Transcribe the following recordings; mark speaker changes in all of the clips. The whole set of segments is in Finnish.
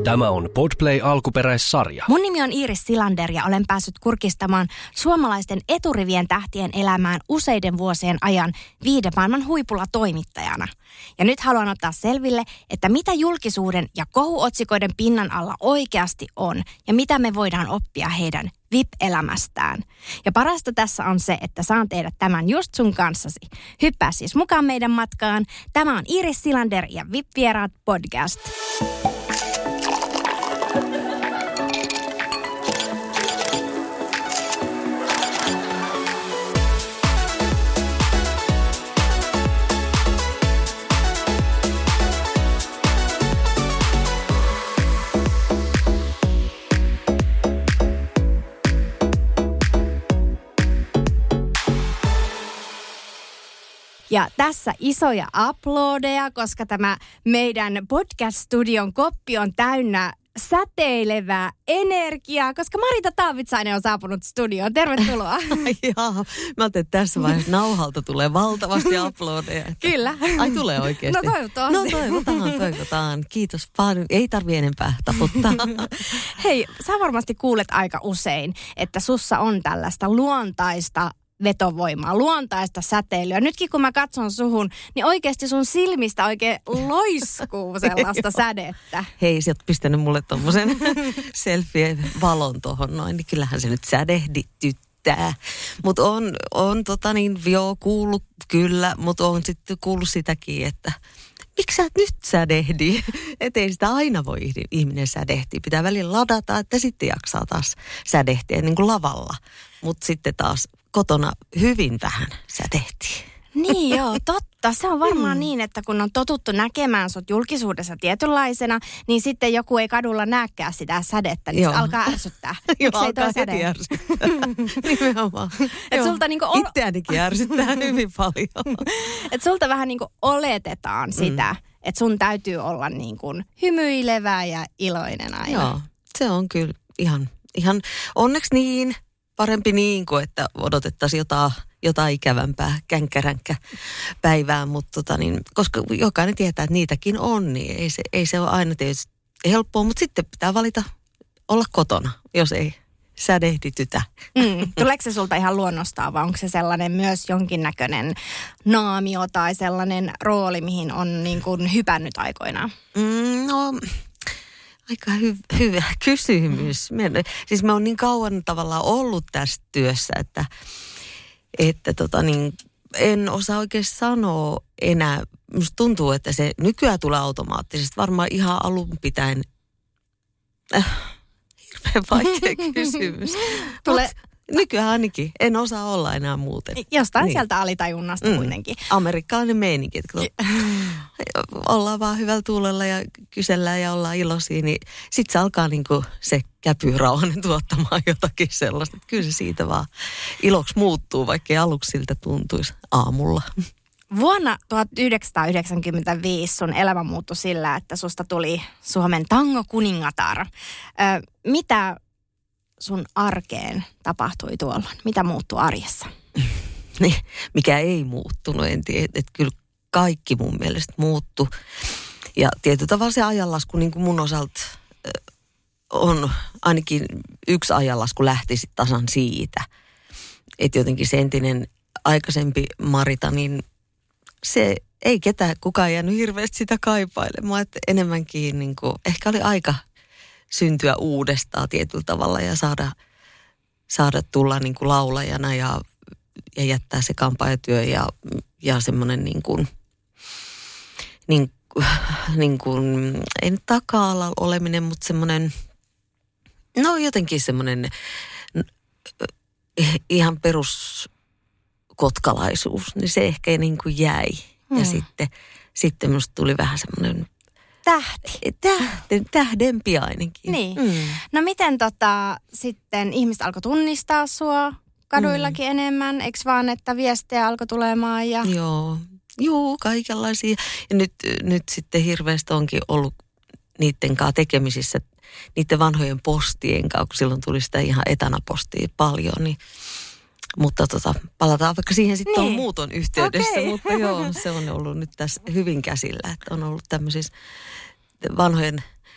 Speaker 1: Tämä on Podplay alkuperäissarja.
Speaker 2: Mun nimi on Iiris Silander ja olen päässyt kurkistamaan suomalaisten eturivien tähtien elämään useiden vuosien ajan 5 maailman huipulla toimittajana. Ja nyt haluan ottaa selville, että mitä julkisuuden ja kohuotsikoiden pinnan alla oikeasti on ja mitä me voidaan oppia heidän VIP-elämästään. Ja parasta tässä on se, että saan tehdä tämän just sun kanssasi. Hyppää siis mukaan meidän matkaan. Tämä on Iiris Silander ja VIP-vieraat podcast. Ja tässä isoja aplodeja, koska tämä meidän podcast-studion koppi on täynnä säteilevää energiaa, koska Marita Taavitsainen on saapunut studioon. Tervetuloa.
Speaker 3: Jaa, mä ajattelin, että tässä vaiheessa nauhalta tulee valtavasti aplodeja.
Speaker 2: Kyllä.
Speaker 3: Ai tulee oikeasti?
Speaker 2: No toivottavasti.
Speaker 3: Toivotaan. Kiitos paljon. Ei tarvitse enempää taputtaa.
Speaker 2: Hei, sä varmasti kuulet aika usein, että sussa on tällaista luontaista vetovoimaa, luontaista säteilyä. Nytkin kun mä katson suhun, niin oikeasti sun silmistä oikein loiskuu sellaista sädettä.
Speaker 3: Hei, sä oot pistänyt mulle tommosen selfie-valon tohon noin, niin kyllähän se nyt sädehdyttää. Mutta on kuullut kyllä, mutta on sitten kuullut sitäkin, että miksi sä et nyt sädehdi? Että ei sitä aina voi ihminen sädehtiä. Pitää välillä ladata, että sitten jaksaa taas sädehtiä niin kuin lavalla. Mutta sitten taas kotona hyvin vähän sädehtii.
Speaker 2: Niin joo, totta. Se on varmaan niin, että kun on totuttu näkemään sut julkisuudessa tietynlaisena, niin sitten joku ei kadulla näkään sitä sädettä, niin se alkaa ärsyttää.
Speaker 3: Joo, alkaa heti ärsyttää. Nimenomaan. Itseänikin ärsyttää hyvin paljon.
Speaker 2: Että sulta vähän niin kuin oletetaan sitä, että sun täytyy olla niin kuin hymyilevä ja iloinen aina.
Speaker 3: Joo, se on kyllä ihan onneksi niin. Parempi niin kuin, että odotettaisiin jotain ikävämpää känkkäränkkä päivää, mutta koska jokainen tietää, että niitäkin on, niin ei se ole aina tietysti helppoa, mutta sitten pitää valita olla kotona, jos ei sädehditytä.
Speaker 2: Tuleeko se sulta ihan luonnostaan, vai onko se sellainen myös jonkinnäköinen naamio tai sellainen rooli, mihin on niin kuin hypännyt aikoinaan?
Speaker 3: Aika hyvä kysymys. Siis mä oon niin kauan tavallaan ollut tässä työssä, että en osaa oikein sanoa enää. Musta tuntuu, että se nykyään tulee automaattisesti. Varmaan ihan alun pitäen. Hirveän vaikea kysymys. Nykyään ainakin. En osaa olla enää muuten.
Speaker 2: Jostain sieltä alitajunnasta kuitenkin.
Speaker 3: Amerikkalainen meininki. Ollaan vaan hyvällä tuulella ja kysellään ja ollaan iloisia, niin sitten se alkaa niinku se käpyrauhanen tuottamaan jotakin sellaista. Kyllä se siitä vaan iloksi muuttuu, vaikka ei aluksi siltä tuntuisi aamulla.
Speaker 2: Vuonna 1995 sun elämä muuttui sillä, että susta tuli Suomen tango-kuningatar. Mitä sun arkeen tapahtui tuolla? Mitä muuttui arjessa?
Speaker 3: Niin, mikä ei muuttunut, en tiedä, että kyllä kaikki mun mielestä muuttui. Ja tietyllä tavalla se ajanlasku niin kuin mun osalta on ainakin yksi ajanlasku lähti sitten tasan siitä. Että jotenkin se entinen aikaisempi Marita, niin se ei kukaan jäänyt hirveästi sitä kaipailemaan. Että enemmänkin niin kuin, ehkä oli aika syntyä uudestaan tietyllä tavalla ja saada tulla niin kuin laulajana ja jättää se kampaajatyö ja semmoinen niin kuin, ei nyt taka-alalla oleminen, mutta semmoinen, no jotenkin semmoinen ihan peruskotkalaisuus, niin se ehkä niin kuin jäi. Ja sitten musta tuli vähän semmoinen tähdempi ainakin.
Speaker 2: Niin. No miten sitten ihmiset alkoi tunnistaa sua kaduillakin enemmän? Eikö vaan, että viestejä alkoi tulemaan? Ja...
Speaker 3: Joo, kaikenlaisia. Ja nyt sitten hirveästi onkin ollut niiden kanssa tekemisissä, niiden vanhojen postien kanssa, kun silloin tuli sitä ihan etanapostia paljon, niin mutta palataan vaikka siihen sitten tuon muuton yhteydessä, mutta joo, se on ollut nyt tässä hyvin käsillä, että on ollut tämmöisissä vanhojen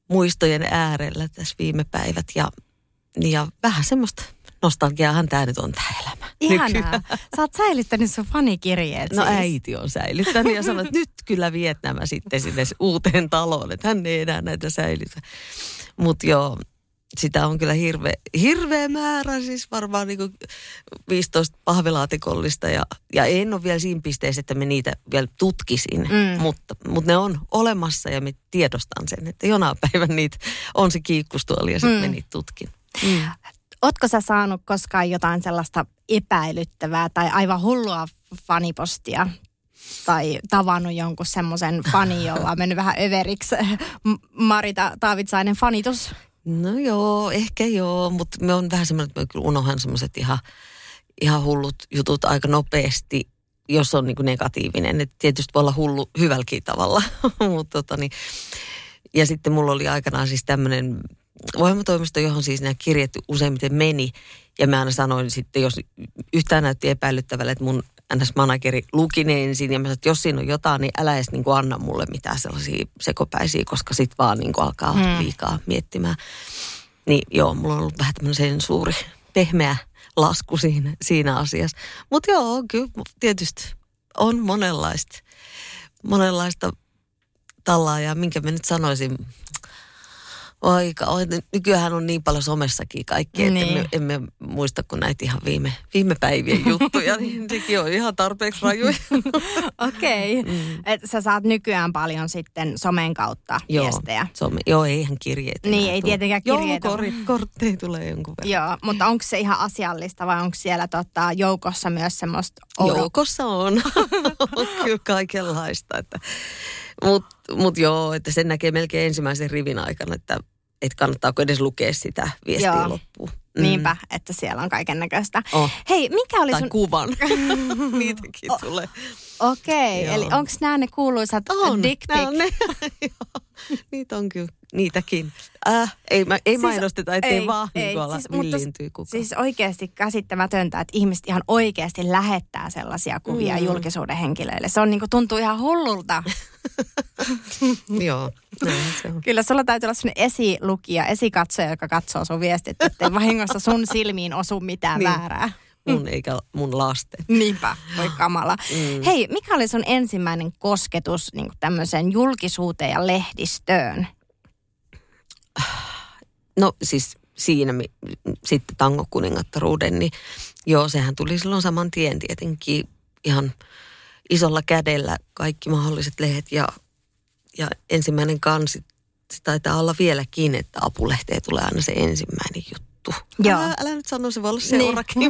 Speaker 3: muistojen äärellä tässä viime päivät ja vähän semmoista nostalgiaahan tämä nyt on tämä elämä.
Speaker 2: Ihanaa. Sä oot säilyttänyt sun fanikirjeet
Speaker 3: No
Speaker 2: siis.
Speaker 3: äiti on säilyttänyt ja sanoi, että nyt kyllä viet nämä sitten sinne uuteen taloon, että hän ei enää näitä säilytä. Mutta joo, sitä on kyllä hirveä määrä, siis varmaan niin kuin 15 pahvilaatikollista ja en ole vielä siinä pisteessä, että me niitä vielä tutkisin, mutta ne on olemassa ja me tiedostan sen, että jonain päivän niitä on se kiikkustuoli ja sitten me niitä tutkin.
Speaker 2: Ootko sä saanut koskaan jotain sellaista epäilyttävää tai aivan hullua fanipostia? Tai tavannut jonkun semmoisen fani, jolla on mennyt vähän överiksi Marita Taavitsainen fanitus?
Speaker 3: No joo, ehkä joo, mutta me on vähän semmoinen, että me kyllä unohan semmoiset ihan hullut jutut aika nopeasti, jos on niin kuin negatiivinen. Et tietysti voi olla hullu hyvälläkin tavalla, mutta ja sitten mulla oli aikanaan siis tämmöinen ohjelmatoimisto, johon siis nämä kirjat useimmiten meni. Ja mä aina sanoin sitten, jos yhtään näytti epäilyttävälle, että mun NS-manageri luki ne ensin. Ja mä sanoin, että jos siinä on jotain, niin älä edes niin kuin anna mulle mitään sellaisia sekopäisiä, koska sit vaan niin kuin alkaa liikaa miettimään. Niin joo, mulla on ollut vähän tämmöinen suuri pehmeä lasku siinä asiassa. Mutta joo, kyllä tietysti on monenlaista tallaa. Ja minkä mä nyt sanoisin, nykyään on niin paljon somessakin kaikki, että
Speaker 2: niin.
Speaker 3: emme muista kuin näitä ihan viime päivien juttuja, niin sekin on ihan tarpeeksi rajuja.
Speaker 2: Okei. Sä saat nykyään paljon sitten somen kautta viestejä.
Speaker 3: Joo, eihän kirjeitä.
Speaker 2: Niin, ei tietenkään kirjeitä.
Speaker 3: Joulukortteja tulee jonkun verran.
Speaker 2: Joo, mutta onko se ihan asiallista vai onko siellä joukossa myös semmoista?
Speaker 3: Joukossa on. On kyllä kaikenlaista. Mutta joo, että sen näkee melkein ensimmäisen rivin aikana, että kannattaako edes lukea sitä viestiä loppuun.
Speaker 2: Niinpä, että siellä on kaiken näköistä. Hei, mikä oli
Speaker 3: tai kuvan. Niitäkin tulee.
Speaker 2: Okei, eli onko nämä ne kuuluisat dick pic?
Speaker 3: Niitä on kyllä, niitäkin. Ei mainosteta, ettei vaan villiintyy kukaan.
Speaker 2: Siis oikeasti käsittämätöntä, että ihmiset ihan oikeasti lähettää sellaisia kuvia julkisuuden henkilöille. Se on niin kuin, tuntuu ihan hullulta.
Speaker 3: Joo, se on.
Speaker 2: Kyllä sulla täytyy olla sellainen esilukija, esikatsoja, joka katsoo sun viestit, ettei vahingossa sun silmiin osu mitään väärää.
Speaker 3: Mun eikä mun lasten.
Speaker 2: Niinpä, voi kamala. Hei, mikä oli sun ensimmäinen kosketus niin kuin tämmöiseen julkisuuteen ja lehdistöön?
Speaker 3: No siis siinä sitten tangokuningattaruuden, niin joo, sehän tuli silloin saman tien tietenkin ihan isolla kädellä kaikki mahdolliset lehdet ja ensimmäinen kansi, se taitaa olla vieläkin, että Apulehteen tulee aina se ensimmäinen juttu. Älä nyt sano, se voi olla seurakin.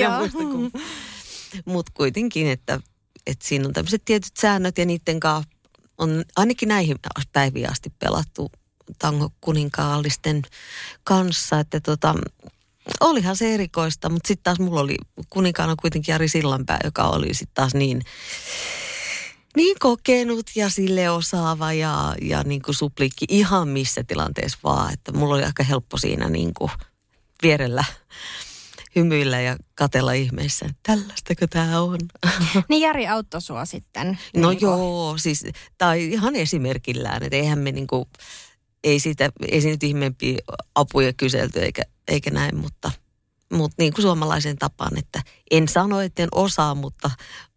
Speaker 3: Mutta kuitenkin, että siinä on tämmöiset tietyt säännöt ja niiden kanssa on ainakin näihin päiviin asti pelattu tangokuninkaallisten kanssa, että olihan se erikoista, mutta sitten taas mulla oli kuninkaana kuitenkin Jari Sillanpää, joka oli sitten taas niin kokenut ja sille osaava ja niin kuin suplikki ihan missä tilanteessa vaan, että mulla oli aika helppo siinä niin kuin vierellä hymyillä ja katella ihmeessä, että tällaistako tämä on.
Speaker 2: Niin Jari auttoi sua sitten.
Speaker 3: No joo, siis tai ihan esimerkillään, että eihän me niinku, ei se nyt ihmeempiä apuja kyselty eikä näin, mutta niin kuin suomalaisen tapaan, että en sano, että en osaa, mutta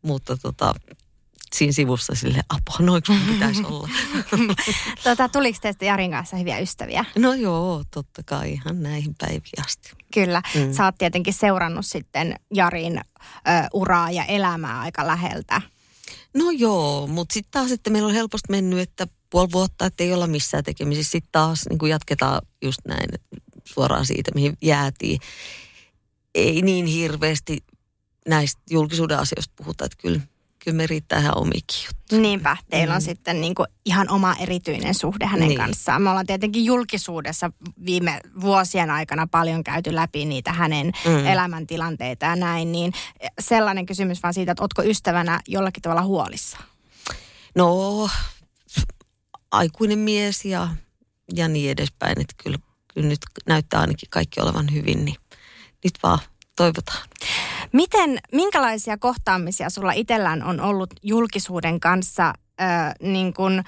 Speaker 3: siinä sivussa sille apua, noinko pitäisi olla.
Speaker 2: Tuliko teistä Jarin kanssa hyviä ystäviä?
Speaker 3: No joo, totta kai ihan näihin päiviin asti.
Speaker 2: Kyllä, sä oot tietenkin seurannut sitten Jarin uraa ja elämää aika läheltä.
Speaker 3: No joo, mutta sitten taas, että meillä on helposti mennyt, että puoli vuotta, että ei olla missään tekemisissä. Sitten taas niin kuin jatketaan just näin suoraan siitä, mihin jäätiin. Ei niin hirveästi näistä julkisuuden asioista puhuta, että kyllä me riittää ihan omikin juttuja.
Speaker 2: Niinpä, teillä on sitten niin kuin ihan oma erityinen suhde hänen kanssaan. Me ollaan tietenkin julkisuudessa viime vuosien aikana paljon käyty läpi niitä hänen elämäntilanteita ja näin. Niin sellainen kysymys vaan siitä, että ootko ystävänä jollakin tavalla huolissa?
Speaker 3: No, aikuinen mies ja niin edespäin. Että kyllä nyt näyttää ainakin kaikki olevan hyvin, niin nyt vaan toivotaan.
Speaker 2: Minkälaisia kohtaamisia sulla itsellään on ollut julkisuuden kanssa niin kun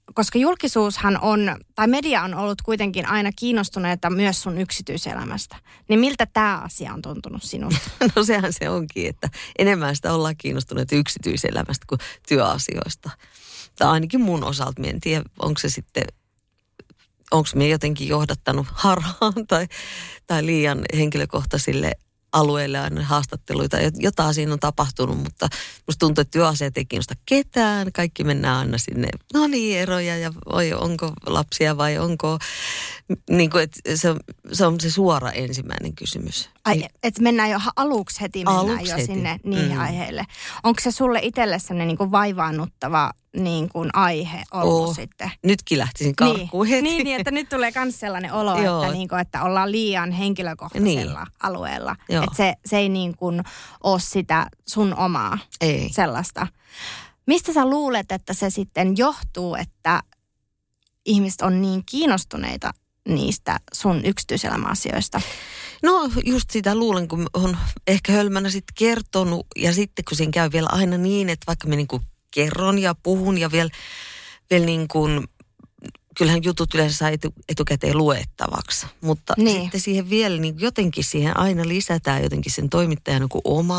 Speaker 2: koska julkisuushan on, tai media on ollut kuitenkin aina kiinnostuneita myös sun yksityiselämästä. Niin miltä tämä asia on tuntunut sinusta?
Speaker 3: No sehän se onkin, että enemmän sitä ollaan kiinnostuneita yksityiselämästä kuin työasioista. Tai ainakin mun osalta, en tiedä, onko se sitten, onko me jotenkin johdattanut harhaan tai liian henkilökohtaisille alueelle aina haastatteluita. Jotain siinä on tapahtunut, mutta musta tuntuu, että työasiat ei kiinnosta ketään. Kaikki mennään aina sinne, no niin, eroja ja vai onko lapsia vai onko, niin kuin, että se on se suora ensimmäinen kysymys.
Speaker 2: Ai, että mennään jo aluksi heti sinne niihin aiheille. Onko se sulle itselle sellainen niin kuin vaivaannuttava niin kuin aihe ollut sitten?
Speaker 3: Nytkin lähtisin karkuun heti.
Speaker 2: Niin, että nyt tulee myös sellainen olo, että, niin kuin, että ollaan liian henkilökohtaisella alueella. Että se ei niin kuin ole sitä sun omaa sellaista. Mistä sä luulet, että se sitten johtuu, että ihmiset on niin kiinnostuneita niistä sun yksityiselämäasioista?
Speaker 3: No just sitä luulen, kun on ehkä hölmänä sitten kertonut ja sitten kun siinä käy vielä aina niin, että vaikka me niinku kerron ja puhun ja vielä niin kuin, kyllähän jutut yleensä saa etukäteen luettavaksi, mutta sitten siihen vielä niin jotenkin siihen aina lisätään jotenkin sen toimittajan niin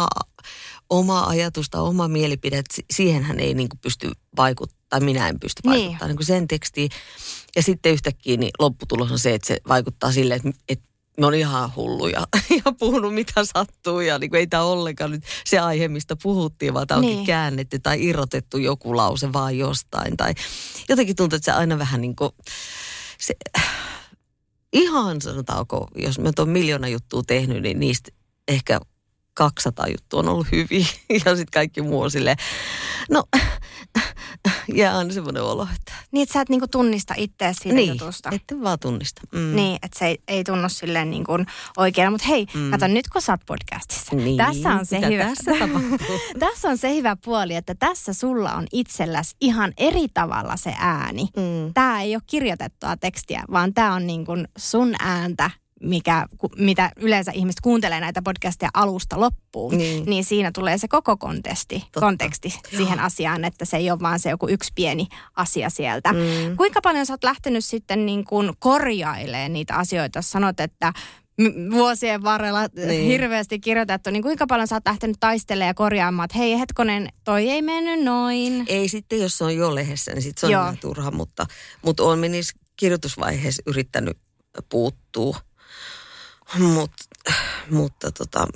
Speaker 3: oma ajatusta, oma mielipide, että siihenhän ei niin kuin pysty vaikuttamaan, tai minä en pysty vaikuttamaan niin kuin sen tekstiin. Ja sitten yhtäkkiä niin lopputulos on se, että se vaikuttaa silleen, että me on ihan hulluja ja puhunut mitä sattuu ja niin kuin ei tämä ollenkaan nyt se aihe, mistä puhuttiin, vaan tämä onkin käännetty tai irrotettu joku lause vaan jostain. Tai jotenkin tuntuu, että se aina vähän niin kuin, se, ihan sanotaanko, jos mä oon 1 000 000 juttua tehnyt, niin niistä ehkä 200 juttua on ollut hyviä ja sitten kaikki muu on silleen, no jää aina semmoinen olo, että
Speaker 2: niin, että sä et niinku tunnista itseäsi siitä jutusta.
Speaker 3: Niin, ette vaan tunnista.
Speaker 2: Niin, että se ei tunnu silleen niin kuin oikein. Mutta hei, kato nyt kun sä oot podcastissa.
Speaker 3: Niin,
Speaker 2: tässä on se hyvä.
Speaker 3: Tässä tapahtuu?
Speaker 2: Tässä on se hyvä puoli, että tässä sulla on itselläsi ihan eri tavalla se ääni. Tää ei ole kirjoitettua tekstiä, vaan tää on niin kuin sun ääntä, mitä yleensä ihmiset kuuntelee näitä podcasteja alusta loppuun, niin siinä tulee se koko konteksti siihen asiaan, että se ei ole vaan se joku yksi pieni asia sieltä. Kuinka paljon sä oot lähtenyt sitten niin kuin korjailemaan niitä asioita, jos sanot, että vuosien varrella hirveästi kirjoitettu, niin kuinka paljon sä oot lähtenyt taistelemaan ja korjaamaan, että hei hetkonen, toi ei mennyt noin.
Speaker 3: Ei sitten, jos se on jo lehdessä, niin sitten se on ihan turha, mutta olen niissä kirjoitusvaiheessa yrittänyt puuttua. Mutta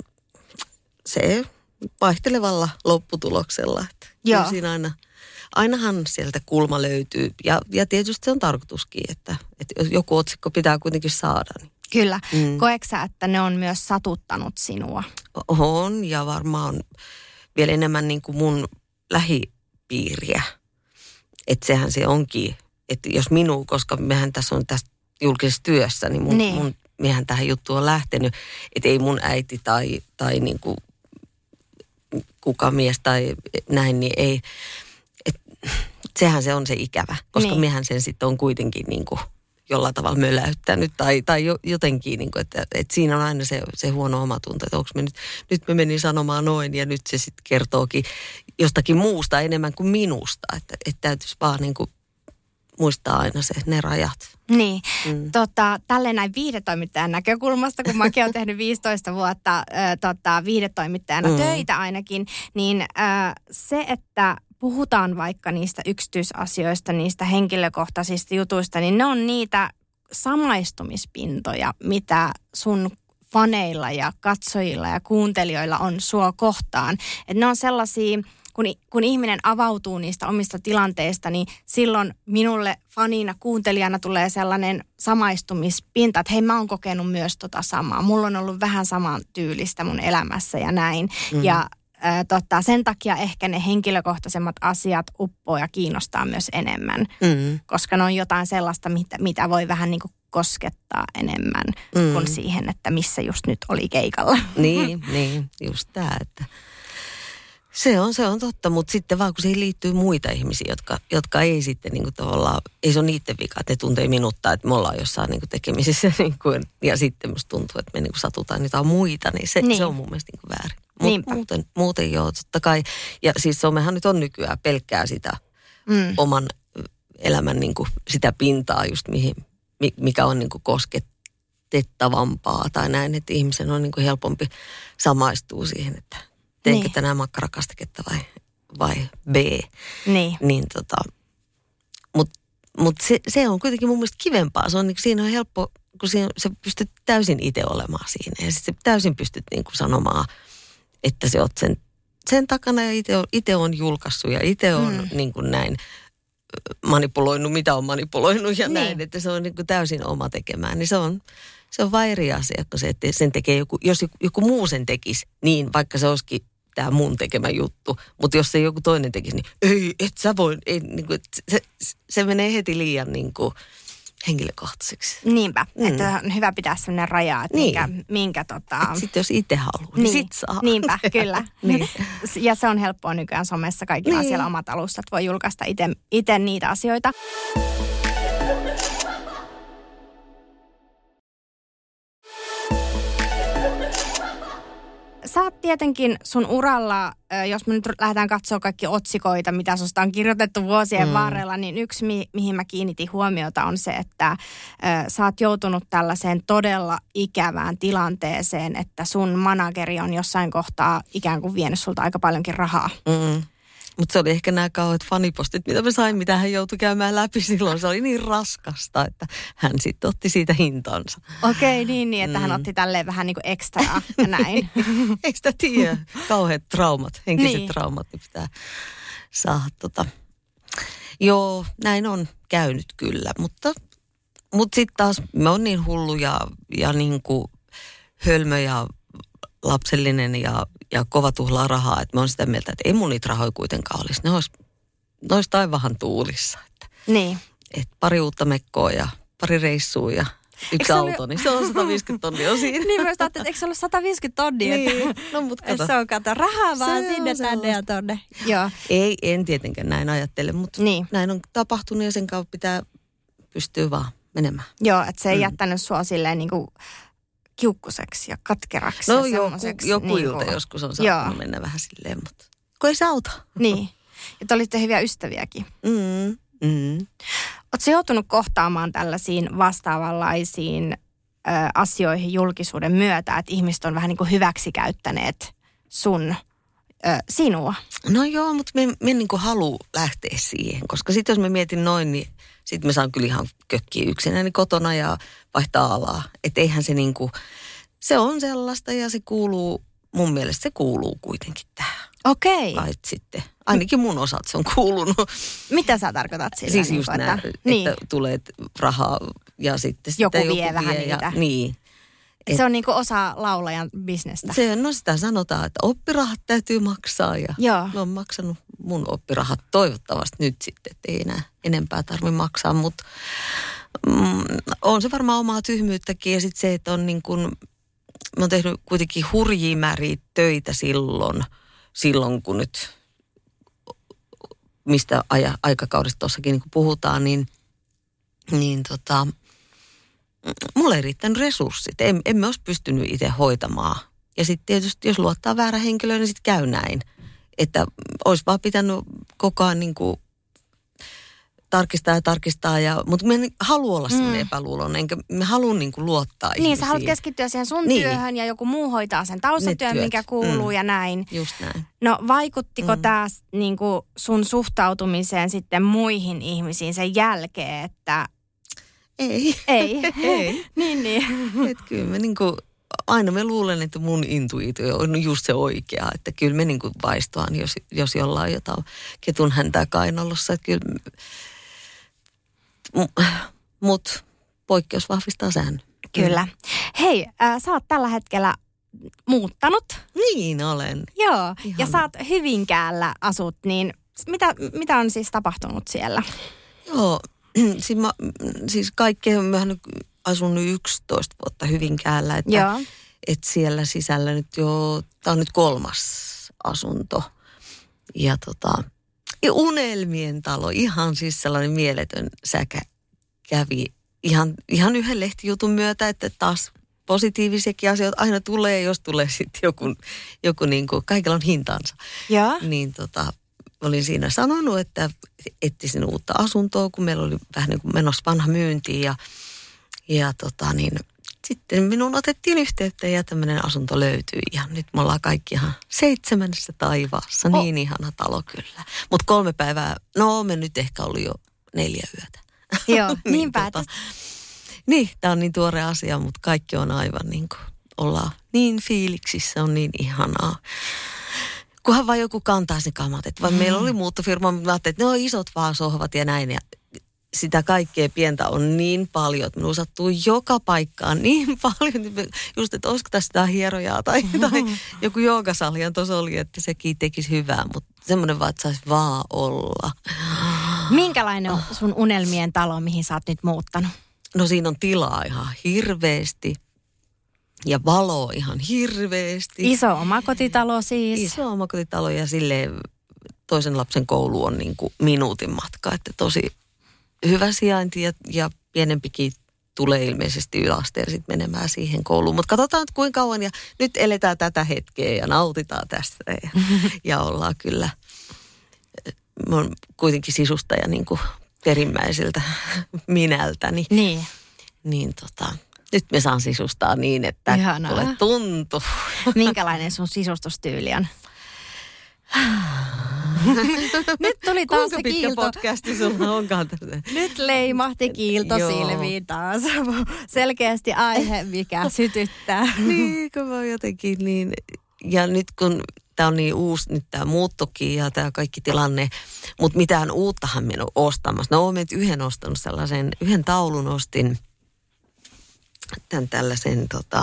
Speaker 3: se vaihtelevalla lopputuloksella. Että siinä ainahan sieltä kulma löytyy. Ja tietysti se on tarkoituskin, että joku otsikko pitää kuitenkin saada. Niin.
Speaker 2: Kyllä. Koetko sä, että ne on myös satuttanut sinua?
Speaker 3: On ja varmaan vielä enemmän niin kuin mun lähipiiriä. Että sehän se onkin. Että jos koska mehän tässä on tässä julkisessa työssä, niin mun miehän tähän juttuun on lähtenyt, että ei mun äiti tai niin kuin kuka mies tai näin, niin ei, sehän se on se ikävä, koska miehän sen sitten on kuitenkin niin kuin jollain tavalla möläyttänyt tai jotenkin, niin kuin, että siinä on aina se huono omatunto, että onko me nyt me menin sanomaan noin ja nyt se sitten kertookin jostakin muusta enemmän kuin minusta, että täytyisi vaan niin kuin muistaa aina ne rajat.
Speaker 2: Niin, tälleen näin viihdetoimittajan näkökulmasta, kun mäkin olen tehnyt 15 vuotta viihdetoimittajana töitä ainakin, niin se, että puhutaan vaikka niistä yksityisasioista, niistä henkilökohtaisista jutuista, niin ne on niitä samaistumispintoja, mitä sun faneilla ja katsojilla ja kuuntelijoilla on sua kohtaan. Että ne on sellaisia, kun ihminen avautuu niistä omista tilanteista, niin silloin minulle fanina, kuuntelijana tulee sellainen samaistumispinta, että hei, mä oon kokenut myös tota samaa. Mulla on ollut vähän saman tyylistä mun elämässä ja näin. Ja sen takia ehkä ne henkilökohtaisemmat asiat uppoo ja kiinnostaa myös enemmän, koska ne on jotain sellaista, mitä voi vähän niin kuin koskettaa enemmän kuin siihen, että missä just nyt oli keikalla.
Speaker 3: Niin, just tämä, että se on totta, mutta sitten vaan kun siihen liittyy muita ihmisiä, jotka ei sitten niin kuin tavallaan, ei se ole niiden vika, että ne tuntee minuttaa, että me ollaan jossain niin kuin tekemisissä niin kuin, ja sitten musta tuntuu, että me niin kuin satutaan jotain muita, niin se on mun mielestä niin kuin väärin. Muuten joo, totta kai. Ja siis somehan nyt on nykyään pelkkää sitä oman elämän niin kuin sitä pintaa just mikä on niin kuin kosketettavampaa tai näin, että ihmisen on niin kuin helpompi samaistua siihen, että teenkö tänään makkarakastiketta vai B. Niin mutta se on kuitenkin mun mielestä kivempaa. Se on, niin siinä on helppo, kun sä pystyt täysin itse olemaan siinä. Ja sitten täysin pystyt niin kuin sanomaan, että sä oot sen takana ja itse on julkaissut ja itse on niin kuin näin manipuloinut, mitä on manipuloinut ja näin. Että se on niin kuin täysin oma tekemään. Niin se on vain eri asia, kun se, että sen tekee jos joku muu sen tekisi, niin vaikka se olisikin tämä mun tekemä juttu. Mutta jos se joku toinen tekisi, niin ei, et sä voi, ei, niin kuin, se menee heti liian niin kuin henkilökohtaiseksi.
Speaker 2: Niinpä, että on hyvä pitää sellainen raja, että minkä
Speaker 3: sitten jos itse haluaa, niin sit saa.
Speaker 2: Niinpä, kyllä. Niin. Ja se on helppoa nykyään somessa, kaikilla siellä omat alustat voi julkaista itse niitä asioita. Sä oot tietenkin sun uralla, jos me nyt lähdetään katsoa kaikki otsikoita, mitä susta on kirjoitettu vuosien varrella, niin yksi, mihin mä kiinnitin huomiota, on se, että sä oot joutunut tällaiseen todella ikävään tilanteeseen, että sun manageri on jossain kohtaa ikään kuin vienyt sulta aika paljonkin rahaa.
Speaker 3: Mutta se oli ehkä nämä kauheat fanipostit, mitä mä sain, mitä hän joutui käymään läpi silloin. Se oli niin raskasta, että hän sitten otti siitä hintansa.
Speaker 2: Okei, niin, että hän otti tälleen vähän niin kuin ekstraa ja näin.
Speaker 3: Eikö sitä tiedä? Kauheat traumat, henkiset traumat, niin pitää saada Joo, näin on käynyt kyllä, mutta sitten taas mä oon niin hullu ja niin kuin hölmö ja lapsellinen ja kova tuhlaa rahaa, että mä oon sitä mieltä, että ei mun niitä rahoja kuitenkaan olisi. Ne olisi taivahan tuulissa. Että pari uutta mekkoa ja pari reissua ja yksi auto, niin se on 150 tonnia siinä.
Speaker 2: Niin mä ajattelin, että eikö se ollut 150 tonnia?
Speaker 3: Niin, no mut kato.
Speaker 2: Se on kato rahaa vaan sinne, tänne ja tonne. Joo.
Speaker 3: En tietenkään näin ajattele, mutta näin on tapahtunut ja sen kautta pitää pystyä vaan menemään.
Speaker 2: Joo, että se ei jättänyt sua silleen niin kuin kiukkuseksi ja katkeraksi.
Speaker 3: No joku ilta joskus on saattanut mennä vähän silleen, mutta kun ei se auta.
Speaker 2: Niin, että olitte hyviä ystäviäkin. Oletko joutunut kohtaamaan tällaisiin vastaavanlaisiin asioihin julkisuuden myötä, että ihmiset on vähän niin kuin hyväksikäyttäneet sinua? No
Speaker 3: joo, mutta me niin kuin halua lähteä siihen, koska sitten jos mä mietin noin, niin sitten mä saan kyllä ihan kökkiä yksinäni kotona ja vaihtaa alaa. Että eihän se niin kuin, se on sellaista ja se kuuluu, mun mielestä se kuuluu kuitenkin tähän.
Speaker 2: Okei.
Speaker 3: Kai sitten, ainakin mun osalta se on kuulunut.
Speaker 2: Mitä sä tarkoitat sillä?
Speaker 3: Siis just näin, että tulee rahaa ja sitten
Speaker 2: joku vie vähän niitä.
Speaker 3: Niin.
Speaker 2: Se on niinku osa laulajan bisnestä.
Speaker 3: Sitä sanotaan, että oppirahat täytyy maksaa ja mä oon maksanut mun oppirahat toivottavasti nyt sitten, että ei enää enempää tarvitse maksaa, mutta on se varmaan omaa tyhmyyttäkin ja sitten se, että on niin kuin, mä oon tehnyt kuitenkin hurjia määriä töitä silloin kun nyt, mistä aikakaudesta tuossakin niin kuin puhutaan, niin mulla ei riittänyt resurssit. Emme olisi pystynyt itse hoitamaan. Ja sitten tietysti, jos luottaa väärä henkilö, niin sitten käy näin. Että olisi vaan pitänyt koko ajan niin kuin tarkistaa. Mutta mä en halua olla sellainen epäluuloinen, enkä mä haluan niin kuin luottaa ihmisiin.
Speaker 2: Niin, sä haluat keskittyä siihen sun työhön ja joku muu hoitaa sen taustatyön, mikä kuuluu ja näin.
Speaker 3: Just näin.
Speaker 2: No vaikuttiko tämä niin kuin sun suhtautumiseen sitten muihin ihmisiin sen jälkeen, että
Speaker 3: Ei.
Speaker 2: niin.
Speaker 3: Että kyllä mä niinku, aina mä luulen, että mun intuitio on just se oikea. Että kyllä me niinku vaistoan, jos jollain jotain ketun häntää kainalossa. Että kyllä, mut poikkeus vahvistaa säännön.
Speaker 2: Kyllä. Hei, sä oot tällä hetkellä muuttanut.
Speaker 3: Niin olen.
Speaker 2: Joo, ja sä oot Hyvinkäällä asut, niin mitä on siis tapahtunut siellä?
Speaker 3: Joo. Siis kaikkea, mä oon asunut 11 vuotta Hyvinkäällä, että siellä sisällä nyt tää on nyt 3. asunto. Ja unelmien talo, ihan siis sellainen mieletön säkä kävi ihan yhden lehtijutun myötä, että taas positiivisiakin asioita aina tulee, jos tulee sitten joku niin kuin, kaikilla on hintansa.
Speaker 2: Ja.
Speaker 3: Niin olin siinä sanonut, että etsisin uutta asuntoa, kun meillä oli vähän niin kuin menossa vanha myynti ja sitten minun otettiin yhteyttä ja tämmöinen asunto löytyi. Ja nyt me ollaan kaikki ihan 7. taivaassa. Niin ihana talo kyllä. Mutta 3 päivää, me nyt ehkä oli jo 4 yötä.
Speaker 2: Joo, niin päätös.
Speaker 3: Niin, tämä on niin tuore asia, mutta kaikki on aivan niin kuin, ollaan niin fiiliksissä, on niin ihanaa. Kunhan vaan joku kantaisi ne kamat. Meillä oli muuttofirma, mutta mä ajattelin, että ne on isot vaan sohvat ja näin. Ja sitä kaikkea pientä on niin paljon, että minun sattuu joka paikkaan niin paljon. Just, että olisiko tästä hierojaa tai joku joogasalja tuossa oli, että sekin tekisi hyvää. Mutta semmoinen vaan, että saisi vaan olla.
Speaker 2: Minkälainen on sun unelmien talo, mihin sä oot nyt muuttanut?
Speaker 3: No siinä on tilaa ihan hirveästi. Ja valoa ihan hirveästi.
Speaker 2: Iso omakotitalo siis.
Speaker 3: Iso omakotitalo ja silleen toisen lapsen koulu on niin kuin minuutin matka. Että tosi hyvä sijainti ja pienempikin tulee ilmeisesti yläasteen sitten menemään siihen kouluun. Mutta katsotaan nyt kuinka kauan ja nyt eletään tätä hetkeä ja nautitaan tästä. Ja ollaan kyllä, mä oon kuitenkin sisustaja niin kuin perimmäiseltä minältäni.
Speaker 2: Niin.
Speaker 3: Nyt me saan sisustaa niin, että tulee tuntuu.
Speaker 2: Minkälainen sun sisustustyyli on? Nyt tuli taas
Speaker 3: kuinka
Speaker 2: se
Speaker 3: pitkä
Speaker 2: kiilto.
Speaker 3: podcasti sulla onkaan tässä?
Speaker 2: Nyt leimahti kiilto silmiin taas. Selkeästi aihe, mikä sytyttää.
Speaker 3: Niin, kun mä jotenkin niin. Ja nyt kun tää on niin uusi, nyt tää muuttokin ja tää kaikki tilanne. Mutta mitään uuttahan minä olen ostamassa. No olen yhden ostanut yhden taulun ostin. Tämän tällaisen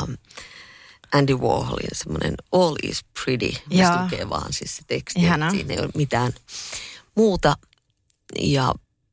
Speaker 3: Andy Warholin semmoinen All is Pretty. Mistä lukee vaan siis se teksti. Siinä ei ole mitään muuta. Ja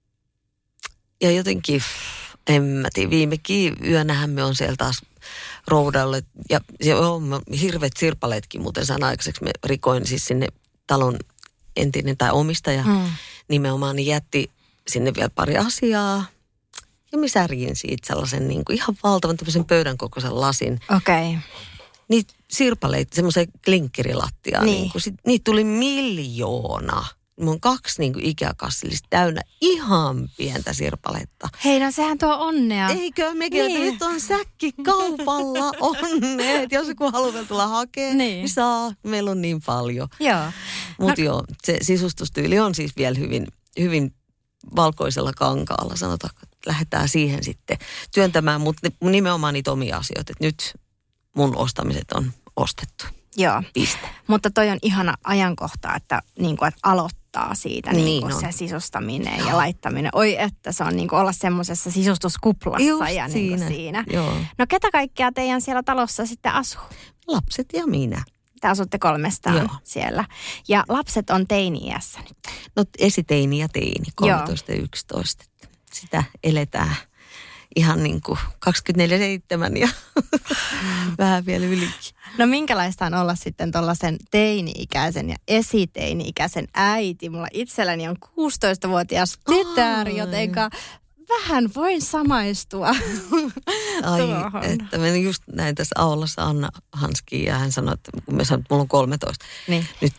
Speaker 3: jotenkin, en mä tiedä, viimekin yönähän me on siellä taas roudalle. Ja hirveät sirpaleetkin muuten sain aikaiseksi. Me rikoin siis sinne talon entinen tai omistaja nimenomaan, niin jätti sinne vielä pari asiaa. Ja mä särjin siitä sellaisen niin kuin ihan valtavan tämmöisen pöydän kokoisen lasin.
Speaker 2: Okei. Okay.
Speaker 3: Niitä sirpaleita, semmoisen klinkkerilattiaan. Niin. Niitä tuli 1,000,000. Mun on 2 niin kuin Ikea-kassillista täynnä ihan pientä sirpaletta.
Speaker 2: Hei, no sehän tuo onnea.
Speaker 3: Eikö mekin, että nyt on säkki kaupalla onne. Jos joku haluaa vielä tulla hakemaan, niin saa. Meillä on niin paljon.
Speaker 2: Joo.
Speaker 3: Mutta se sisustustyyli on siis vielä hyvin, hyvin valkoisella kankaalla, sanotaan, että lähdetään siihen sitten työntämään, mutta nimenomaan niitä omia asioita, että nyt mun ostamiset on ostettu.
Speaker 2: Joo,
Speaker 3: piste.
Speaker 2: Mutta toi on ihana ajankohta, että, niin kuin, että aloittaa siitä se sisustaminen ja laittaminen. Oi, että se on niin kuin olla semmoisessa sisustuskuplassa.
Speaker 3: Just
Speaker 2: ja niin siinä.
Speaker 3: Joo.
Speaker 2: No ketä kaikkea teidän siellä talossa sitten asuu?
Speaker 3: Lapset ja minä.
Speaker 2: Te asutte 3 siellä. Ja lapset on teini-iässä nyt.
Speaker 3: No esiteini ja teini, 13 ja 11. Sitä eletään ihan niin kuin 24/7 ja vähän vielä ylikin.
Speaker 2: No minkälaista on olla sitten tuollaisen teini-ikäisen ja esiteini-ikäisen äiti? Mulla itselläni on 16-vuotias tytär, jotenka vähän voin samaistua.
Speaker 3: Ai, että mä just näin tässä aulassa Anna Hanski ja hän sanoi, että kun mä sanoin, että mulla on 13. Niin. Nyt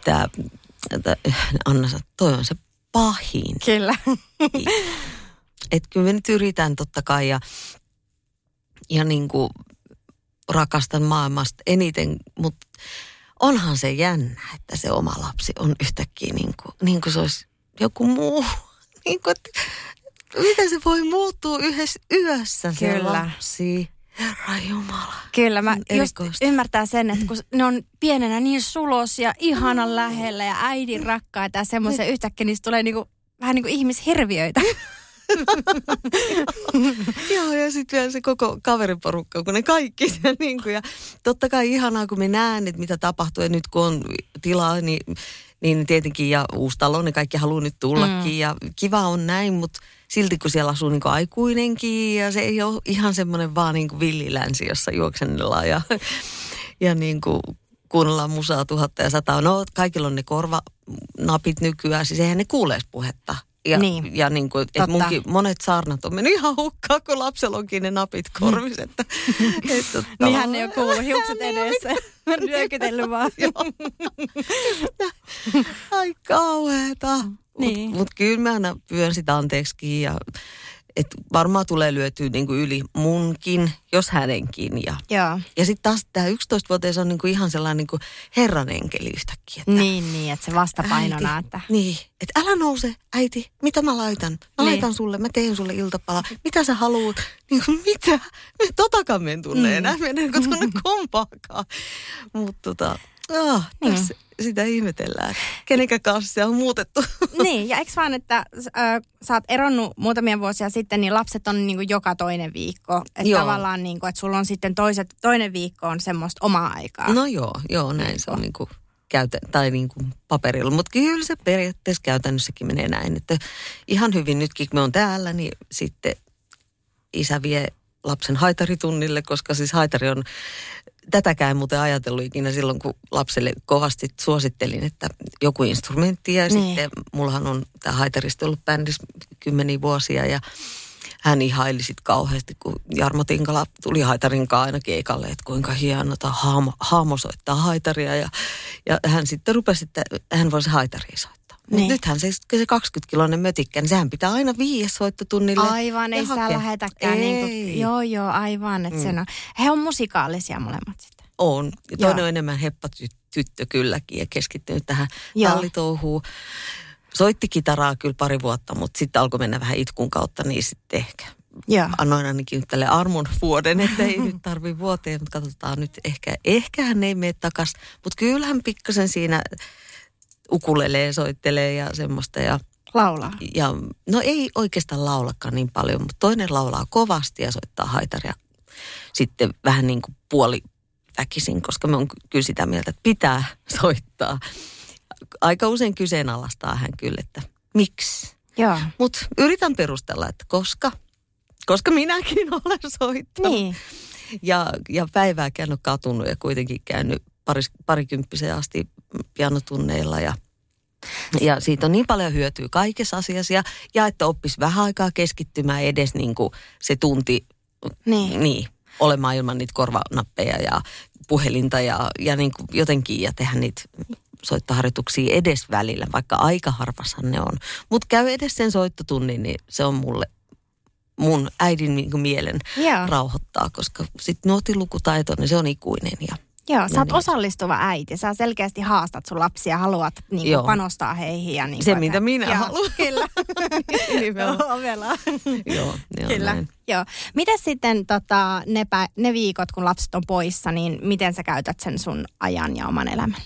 Speaker 3: Anna sanoi, että toi on se pahin.
Speaker 2: Kyllä.
Speaker 3: Että kyllä me nyt yritän totta kai ja niin kuin rakastan maailmasta eniten, mutta onhan se jännä, että se oma lapsi on yhtäkkiä niin kuin se olisi joku muu. Niin kuin, että miten se voi muuttua yhdessä yössä se lapsi? Herra Jumala.
Speaker 2: Kyllä, mä just ymmärtän sen, että kun ne on pienenä niin sulos ja ihanan lähellä ja äidin rakkaita ja semmoisen yhtäkkiä niistä tulee vähän niin kuin ihmishirviöitä.
Speaker 3: Joo, ja sitten vielä se koko kaveriporukka, kun ne kaikki se niin kuin, ja totta kai ihanaa, kun me näen, että mitä tapahtuu, ja nyt kun on tilaa, niin tietenkin, ja uusi talo, niin kaikki haluaa nyt tullakin, ja kiva on näin, mutta silti kun siellä asuu niin kuin aikuinenkin, ja se ei ole ihan semmoinen vaan niin kuin villilänsi, jossa juoksennellaan, ja niin kuin kuunnellaan musaa 1000 ja 100. No, kaikilla on ne korvanapit nykyään, siis eihän ne kuuleisi puhetta. Ja niin kuin, että munkin monet saarnat on mennyt ihan hukkaan, kun lapsella onkin ne napit korvissa.
Speaker 2: Niin hän ei ole kuullut hiukset edessä. Ryökytellyt vaan.
Speaker 3: Ai kauheeta.
Speaker 2: Niin.
Speaker 3: Mut kyllä mä aina pyön sitä anteeksikin ja että varmaan tulee lyötyä niin kuin yli munkin, jos hänenkin. Ja sitten taas tämä 11-vuotias on niin kuin ihan sellainen niin kuin herranenkeli yhtäkkiä. Että
Speaker 2: niin, että se vastapainona.
Speaker 3: Äiti, niin, että älä nouse, äiti, mitä mä laitan? Mä laitan sulle, mä teen sulle iltapala. Mitä sä haluut? Niin kuin mitä? Totakaan me en tunne enää, mä en tunne kumpaakaan. Mutta tässä sitä ihmetellään, kenenkä kanssa se on muutettu.
Speaker 2: Niin, ja eikö vaan, että sä oot eronnut muutamia vuosia sitten, niin lapset on niin kuin joka toinen viikko. Että tavallaan niin kuin, että sulla on sitten toinen viikko on semmoista omaa aikaa.
Speaker 3: No joo, näin se on niin kuin tai niin kuin paperilla. Mutta kyllä se periaatteessa käytännössäkin menee näin, että ihan hyvin nytkin, kun me on täällä, niin sitten isä vie lapsen haitaritunnille, koska siis haitari on, tätäkään en muuten ajatellut ikinä silloin, kun lapselle kovasti suosittelin, että joku instrumentti ja sitten mullahan on tämä haitarista ollut bändissä 10 vuosia ja hän ihaili sitten kauheasti, kun Jarmo Tinkala tuli haitarinkaan aina keikalle, että kuinka hienoa haamo soittaa haitaria ja hän sitten rupesi, että hän voisi haitaria soittaa. Niin. Nythän se 20-kiloinen mötikkä, niin sehän pitää aina 5 soittotunnille.
Speaker 2: Aivan, ei sitä lähetäkään. Niin joo, aivan. Että sen on. He on musikaalisia molemmat sitten.
Speaker 3: On. Ja toinen on enemmän heppatyttö kylläkin ja keskittynyt tähän tallitouhuun. Soitti kitaraa kyllä 2 vuotta, mutta sitten alkoi mennä vähän itkun kautta, niin sitten ehkä annoin ainakin nyt tälle armon vuoden, että ei nyt tarvitse vuoteen, mutta katsotaan nyt ehkä hän ei mene takaisin. Mutta kyllähän pikkasen siinä ukulelee, soittelee ja semmoista.
Speaker 2: Laulaa?
Speaker 3: Ja, no ei oikeastaan laulakaan niin paljon, mutta toinen laulaa kovasti ja soittaa haitaria sitten vähän niin kuin puoliväkisin, koska me on kyllä sitä mieltä, että pitää soittaa. Aika usein kyseenalaistaa hän kyllä, että miksi. Mutta yritän perustella, että koska minäkin olen soittanut.
Speaker 2: Niin.
Speaker 3: Ja päivääkään ole katunut ja kuitenkin käynyt parikymppisen asti pianotunneilla ja siitä on niin paljon hyötyä kaikessa asiassa ja että oppisi vähän aikaa keskittymään edes niin kuin se tunti olemaan ilman niitä korvanappeja ja puhelinta ja niin kuin jotenkin ja tehdä niitä soittoharjoituksia edes välillä, vaikka aika harvashan ne on. Mutta käy edes sen soittotunnin, niin se on mulle mun äidin niin kuin mielen rauhoittaa, koska sitten nuotilukutaito, niin se on ikuinen.
Speaker 2: Joo, sä oot osallistuva äiti. Sä selkeästi haastat sun lapsia, haluat niin kuin panostaa heihin. Ja niin
Speaker 3: se, mitä minä haluan.
Speaker 2: Kyllä. Ovela.
Speaker 3: Joo,
Speaker 2: kyllä.
Speaker 3: Näin.
Speaker 2: Joo. Miten sitten ne viikot, kun lapset on poissa, niin miten sä käytät sen sun ajan ja oman elämän?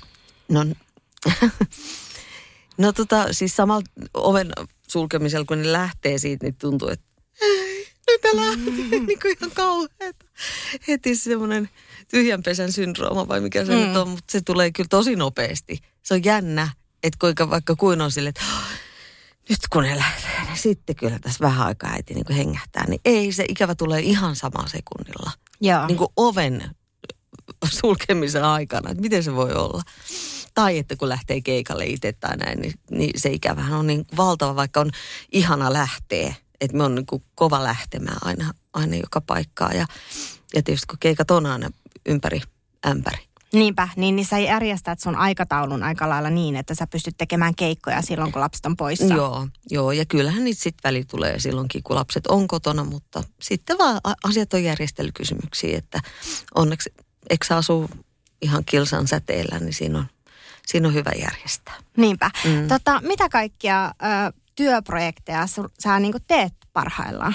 Speaker 3: No siis samalla oven sulkemisella, kun ne lähtee siitä, niin tuntuu, että nyt lähtee niin kuin ihan kauheata. Heti semmoinen tyhjän pesän syndrooma vai mikä se nyt on, mutta se tulee kyllä tosi nopeasti. Se on jännä, että vaikka kuin on silleen, että nyt kun ne lähtee, niin sitten kyllä tässä vähän aikaa äiti niin kuin hengähtää. Niin ei, se ikävä tulee ihan samalla sekunnilla. Niin kuin oven sulkemisen aikana, että miten se voi olla. Tai että kun lähtee keikalle itse tai näin, niin se ikävähän on niin valtava, vaikka on ihana lähteä. Että me on niin kuin kova lähtemään aina joka paikkaan. Ja tietysti kun keikat on aina ympäri ämpäri.
Speaker 2: Niinpä, niin sä järjestät sun aikataulun aika lailla niin, että sä pystyt tekemään keikkoja silloin, kun lapset on poissa.
Speaker 3: Joo, ja kyllähän niitä sitten väli tulee silloinkin, kun lapset on kotona, mutta sitten vaan asiat on järjestelykysymyksiä, että onneksi eikö sä asu ihan kilsan säteellä, niin siinä on hyvä järjestää.
Speaker 2: Niinpä. Mitä kaikkia työprojekteja sä niin kuin teet parhaillaan?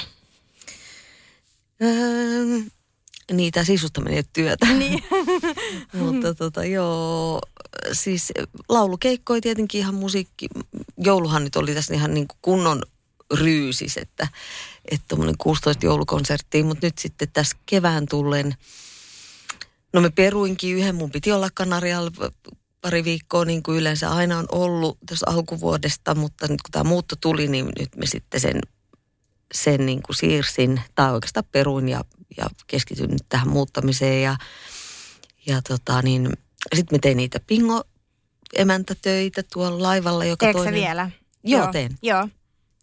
Speaker 3: Niitä sisustaminen ja työtä.
Speaker 2: Niin.
Speaker 3: Mutta siis laulukeikkoja tietenkin ihan musiikki. Jouluhan nyt oli tässä ihan niin kuin kunnon ryysis, että tommoinen 16 joulukonserttia, mutta nyt sitten tässä kevään tullen, no me peruinkin yhden, mun piti olla Kanarialla 2 viikkoa niin kuin yleensä aina on ollut tuossa alkuvuodesta, mutta nyt kun tämä muutto tuli, niin nyt me sitten sen niin kuin siirsin, tai oikeastaan peruin ja keskityn nyt tähän muuttamiseen ja sitten me tein niitä pingo-emäntätöitä tuolla laivalla, joka
Speaker 2: teekö se vielä?
Speaker 3: Joo, teen.
Speaker 2: Joo.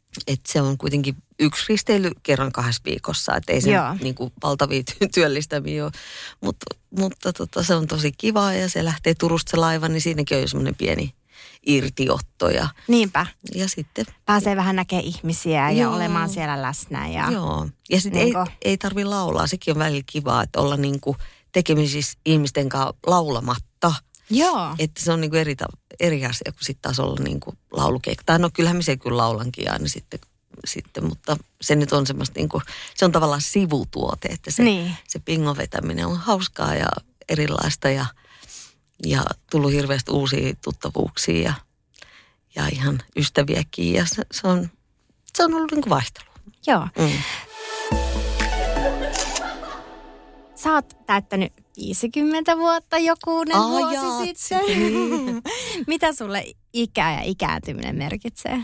Speaker 3: että se on kuitenkin yksi risteily kerran 2 viikossa, että ei se niin kuin valtavia työllistämiä ole. Mutta se on tosi kivaa ja se lähtee Turusta se laiva, niin siinäkin on jo semmoinen pieni irtiotto.
Speaker 2: Niinpä.
Speaker 3: Ja sitten
Speaker 2: pääsee vähän näkemään ihmisiä ja olemaan siellä läsnä.
Speaker 3: Joo. Ja sitten ei tarvitse laulaa. Sekin on välillä kivaa, että olla niin kuin tekemisissä ihmisten kanssa laulamatta.
Speaker 2: Joo.
Speaker 3: Että se on niin kuin eri asia kuin sitten taas olla niin kuin laulukeikka. Tai no kyllähän se kyllä laulankin aina sitten, mutta se nyt on semmoista niin kuin, se on tavallaan sivutuote, että se pingon vetäminen on hauskaa ja erilaista ja tullut hirveästi uusia tuttavuuksia ja ihan ystäviäkin ja se on ollut niin kuin vaihtelua.
Speaker 2: Joo. Sä oot täyttänyt 50 vuotta jokunen vuosi sitten. Niin. Mitä sulle ikä ja ikääntyminen merkitsee?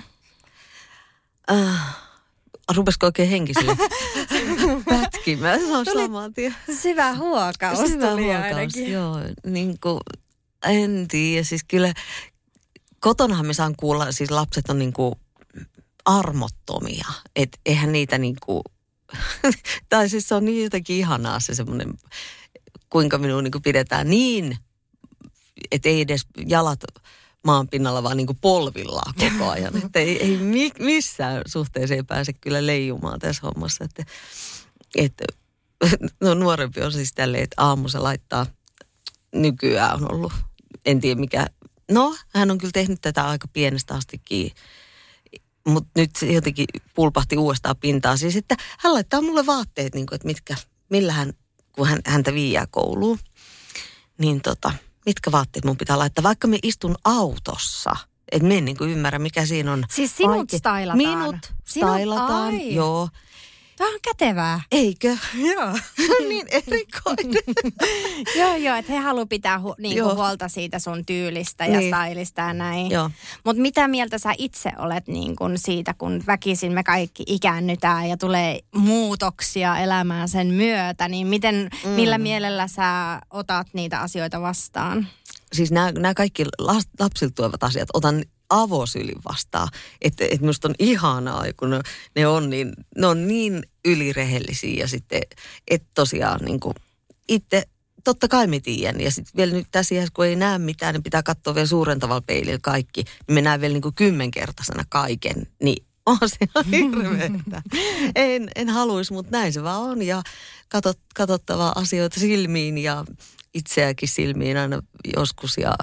Speaker 3: Rupesiko oikein henkiselle pätkimään? Se on saman tien.
Speaker 2: Syvä huokaus tuli ainakin.
Speaker 3: Joo. Niin kuin, en tiedä. Siis kyllä kotonahan me saan kuulla, siis lapset on niin kuin armottomia. Että eihän niitä niin kuin, tai siis se on niin jotenkin ihanaa se semmoinen, kuinka minua niin kuin pidetään niin, että ei edes jalat maan pinnalla, vaan niin kuin polvillaan koko ajan. Että ei missään suhteessa ei pääse kyllä leijumaan tässä hommassa. Että no nuorempi on siis tälleen, että aamu se laittaa, nykyään on ollut, en tiedä mikä, no hän on kyllä tehnyt tätä aika pienestä astikin, mutta nyt se jotenkin pulpahti uudestaan pintaan. Siis, että hän laittaa mulle vaatteet, niin kuin, että millä hän, kun häntä viiää kouluun, niin mitkä vaatteet mun pitää laittaa, vaikka me istun autossa. Että me en niin kuin ymmärrä, mikä siinä on.
Speaker 2: Siis sinut stylataan.
Speaker 3: Minut stylataan, joo.
Speaker 2: Tämä on kätevää.
Speaker 3: Eikö?
Speaker 2: Joo.
Speaker 3: Niin erikoinen.
Speaker 2: Joo, että he haluaa pitää huolta siitä sun tyylistä ja stylista ja näin. Mutta mitä mieltä sä itse olet niin kun siitä, kun väkisin me kaikki ikäännytään ja tulee muutoksia elämään sen myötä, niin millä mielellä sä otat niitä asioita vastaan?
Speaker 3: Siis nämä kaikki lapsilta tulevat asiat otan avosylin vastaan. Että minusta on ihanaa, kun ne on niin ylirehellisiä ja sitten, että tosiaan niin kuin itse, totta kai me tiedän. Ja sitten vielä nyt tässä iässä, kun ei näe mitään, niin pitää katsoa vielä suurentavalla peilillä kaikki. Niin me näen vielä niin kuin 10-kertaisena kaiken, niin on se ihan hirveetä. En haluaisi, mutta näin se vaan on. Ja katsottava asioita silmiin ja itseäkin silmiin aina joskus ja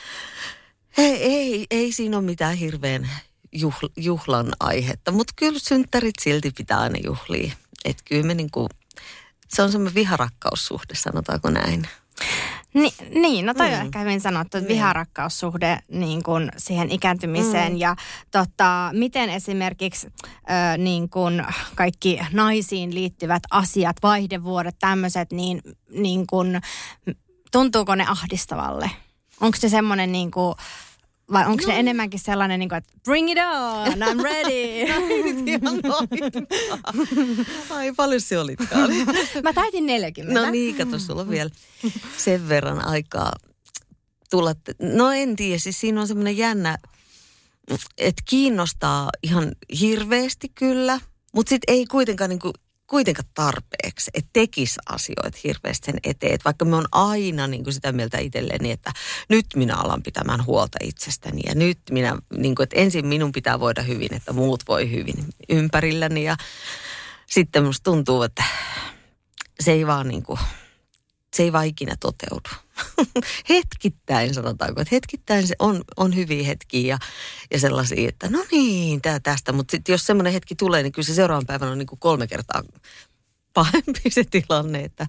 Speaker 3: ei siinä ole mitään hirveän juhlan aihetta, mutta kyllä synttärit silti pitää aina juhlia. Että kyllä me niinku, se on semmoinen viharakkaussuhde, sanotaanko näin.
Speaker 2: Niin, no toi on ehkä hyvin sanottu, että viharakkaussuhde niin kuin siihen ikääntymiseen. Ja miten esimerkiksi niin kuin kaikki naisiin liittyvät asiat, vaihdevuodet, tämmöiset, niin kuin, tuntuuko ne ahdistavalle? Onko se semmoinen niin kuin, vai onko se enemmänkin sellainen, niin kuin, että bring it on, I'm ready?
Speaker 3: Ai, paljon se olitkaan.
Speaker 2: Mä täytin 40.
Speaker 3: No niin, kato, sulla on vielä sen verran aikaa tulla. No en tiedä, siis siinä on semmoinen jännä, että kiinnostaa ihan hirveästi kyllä, mutta sitten ei kuitenkaan tarpeeksi, että tekisi asioita hirveästi sen eteen. Että vaikka me on aina niin kuin sitä mieltä itselleni, että nyt minä alan pitämään huolta itsestäni ja nyt minä, niin kuin, että ensin minun pitää voida hyvin, että muut voi hyvin ympärilläni. Ja sitten musta tuntuu, että se ei vaan ikinä toteudu. Hetkittäin sanotaanko, että hetkittäin se on hyviä hetkiä ja sellaisia, että no niin, tästä. Mutta sitten jos semmoinen hetki tulee, niin kyllä se seuraavan päivänä on niin kuin 3 kertaa pahempi se tilanne, että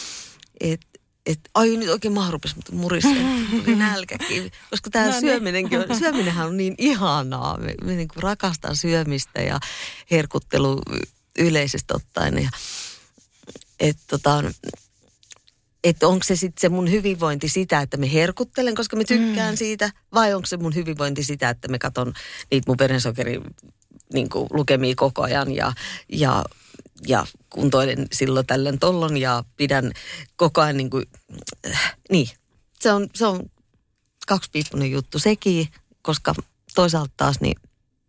Speaker 3: ai nyt oikein mahdollisuus, mutta murisee, tuli nälkäkin. Koska tämä syöminenhän on niin ihanaa. Me niin kuin rakastan syömistä ja herkuttelu yleisesti ottaen. Että onko se sitten se mun hyvinvointi sitä, että me herkuttelen, koska me tykkään siitä, vai onko se mun hyvinvointi sitä, että me katon niitä mun verensokeri niin kuin lukemia koko ajan ja kuntoilen silloin tällöin tollon ja pidän koko ajan niin se on kaksipiippunen juttu sekin, koska toisaalta taas niin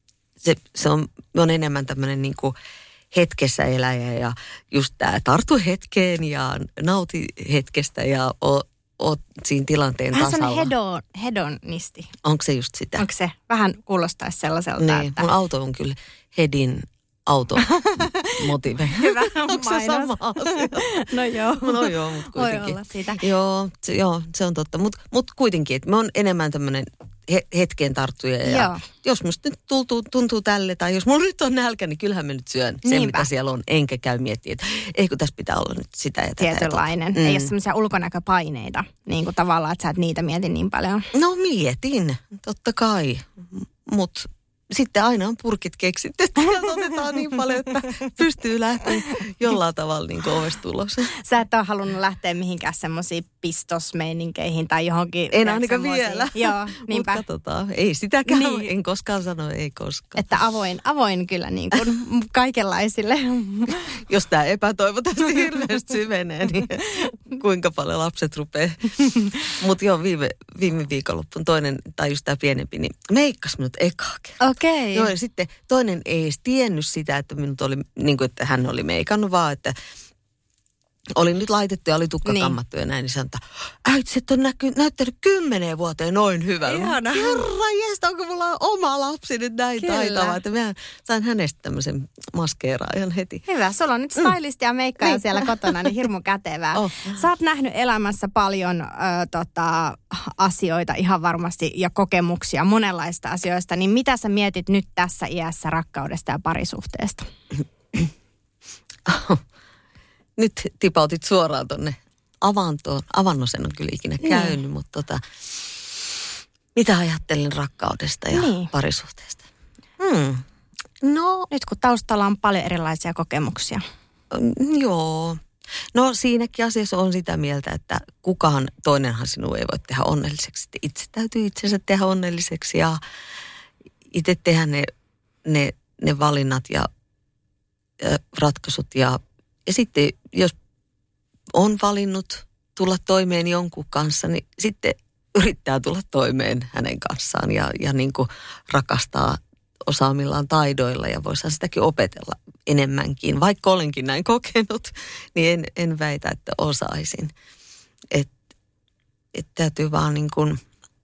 Speaker 3: se on enemmän tämmöinen niin kuin hetkessä eläjä ja just tämä tartu hetkeen ja nauti hetkestä ja oot siinä tilanteen tasalla.
Speaker 2: Vähän sellainen hedonisti.
Speaker 3: Onko se just sitä?
Speaker 2: Onko se? Vähän kuulostaisi sellaiselta,
Speaker 3: niin,
Speaker 2: että...
Speaker 3: mun auto on kyllä hedin automotive.
Speaker 2: Hyvä
Speaker 3: onko se sama asia?
Speaker 2: No joo,
Speaker 3: mutta kuitenkin.
Speaker 2: Voi olla siitä.
Speaker 3: Joo, se on totta. Mut kuitenkin, että me on enemmän tämmöinen hetkeen tarttuja. Ja jos musta nyt tuntuu tälle, tai jos mulla nyt on nälkä, niin kyllähän mä nyt syön sen, mitä siellä on. Enkä käy miettiä, että eikö tässä pitää olla nyt sitä ja tätä.
Speaker 2: Tietynlainen. Ei ole semmoisia ulkonäköpaineita, niin kuin tavallaan, että sä et niitä mieti niin paljon.
Speaker 3: No mietin, totta kai. Mutta sitten aina on purkit keksitty, että otetaan niin paljon, että pystyy lähteä jollain tavalla niin kuin ovesta ulos.
Speaker 2: Sä et ole halunnut lähteä mihinkään semmoisiin pistosmeininkeihin tai johonkin.
Speaker 3: En ainakaan vielä.
Speaker 2: Joo, niinpä.
Speaker 3: Mutta katsotaan. Ei sitäkään. Niin. En koskaan sano, ei koskaan.
Speaker 2: Että avoin kyllä niin kuin kaikenlaisille.
Speaker 3: Jos tämä epätoivottavasti hirveästi syvenee, niin kuinka paljon lapset rupeaa. Mutta joo, viime viikonloppuun toinen, tai just tämä pienempi, niin meikkasi minut ekaakin.
Speaker 2: Okei.
Speaker 3: Joo, ja sitten toinen ei edes tiennyt sitä, että minut oli, niin kuin, että hän oli meikannut, vaan että oli nyt laitettu ja oli tukka kammattu ja näin, niin sanoi, että äiti, et on näyttänyt 10 vuoteen noin hyvältä.
Speaker 2: Ihana.
Speaker 3: Herran jestä, onko mulla oma lapsi nyt näin taitava, että mä sain hänestä tämmöisen maskeeraajan heti.
Speaker 2: Hyvä, sulla on nyt stylisti ja meikkaaja siellä kotona, niin hirmu kätevää. Sä oot nähnyt elämässä paljon asioita ihan varmasti ja kokemuksia monenlaista asioista, niin mitä sä mietit nyt tässä iässä rakkaudesta ja parisuhteesta?
Speaker 3: Nyt tipautit suoraan tonne avantoon. Avannosen on kyllä ikinä käynyt, mutta mitä ajattelen rakkaudesta ja parisuhteesta? No,
Speaker 2: nyt kun taustalla on paljon erilaisia kokemuksia.
Speaker 3: Joo. No siinäkin asiassa on sitä mieltä, että kukaan toinenhan sinua ei voi tehdä onnelliseksi. Itse täytyy itsensä tehdä onnelliseksi ja itse tehdä ne valinnat ja ratkaisut ja sitten jos on valinnut tulla toimeen jonkun kanssa, niin sitten yrittää tulla toimeen hänen kanssaan ja niin kuin rakastaa osaamillaan taidoilla ja voisi sitäkin opetella enemmänkin. Vaikka olenkin näin kokenut, niin en väitä, että osaisin. Et täytyy vaan niin kuin,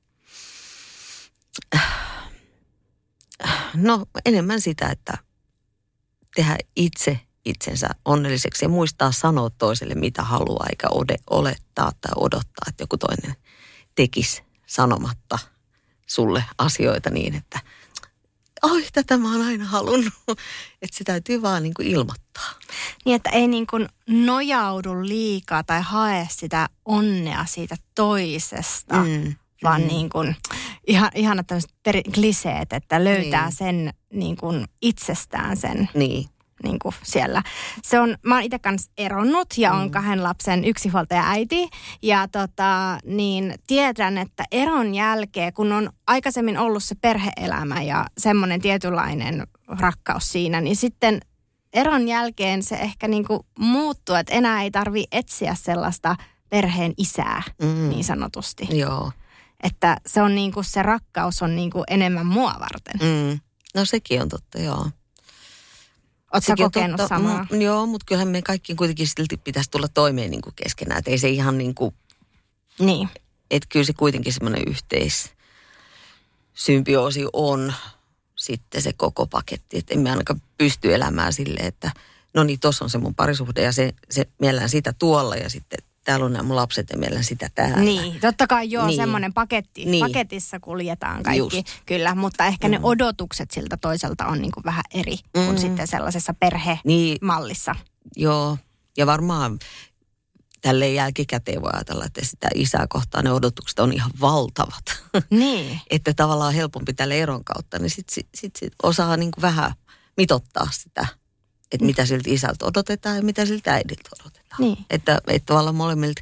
Speaker 3: no enemmän sitä, että tehdä itsensä onnelliseksi ja muistaa sanoa toiselle, mitä haluaa, eikä olettaa tai odottaa, että joku toinen tekisi sanomatta sulle asioita niin, että oi, tätä mä oon aina halunnut. Että se täytyy vaan niin kuin ilmoittaa.
Speaker 2: Niin, että ei niin kuin nojaudu liikaa tai hae sitä onnea siitä toisesta, vaan niin kuin ihanat tämmöiset kliseet, että löytää sen niin kuin itsestään sen. Niin kuin siellä. Mä oon itse kanssa eronnut ja on 2 lapsen yksinhuoltaja äiti. Ja niin tiedän, että eron jälkeen, kun on aikaisemmin ollut se perhe-elämä ja semmoinen tietynlainen rakkaus siinä, niin sitten eron jälkeen se ehkä niin kuin muuttuu, että enää ei tarvitse etsiä sellaista perheen isää niin sanotusti.
Speaker 3: Joo.
Speaker 2: Että se on niin kuin se rakkaus on niin kuin enemmän mua varten.
Speaker 3: No sekin on totta, joo.
Speaker 2: Oletko sä kokenut samaa?
Speaker 3: Joo, mutta kyllähän me kaikkiin kuitenkin silti pitäisi tulla toimeen niin kuin keskenään. Että ei se ihan niin kuin...
Speaker 2: Niin.
Speaker 3: Että kyllä se kuitenkin semmoinen yhteissymbioosi on sitten se koko paketti. Että emme ainakaan pysty elämään silleen, että no niin, tossa on se mun parisuhde ja se mielellään sitä tuolla ja sitten täällä on nämä mun lapset ja mielellään sitä täällä.
Speaker 2: Niin, totta kai joo,
Speaker 3: niin.
Speaker 2: Semmoinen paketti.
Speaker 3: Niin.
Speaker 2: Paketissa kuljetaan kaikki, kyllä, mutta ehkä ne odotukset siltä toiselta on niin kuin vähän eri kuin sitten sellaisessa perhemallissa.
Speaker 3: Niin, joo, ja varmaan tälleen jälkikäteen voi ajatella, että sitä isää kohtaan ne odotukset on ihan valtavat.
Speaker 2: Niin.
Speaker 3: Että tavallaan helpompi tälle eron kautta, niin sit osaa niin kuin vähän mitottaa sitä, että mitä siltä isältä odotetaan ja mitä siltä äidiltä odotetaan.
Speaker 2: Niin.
Speaker 3: Että tavallaan molemmilta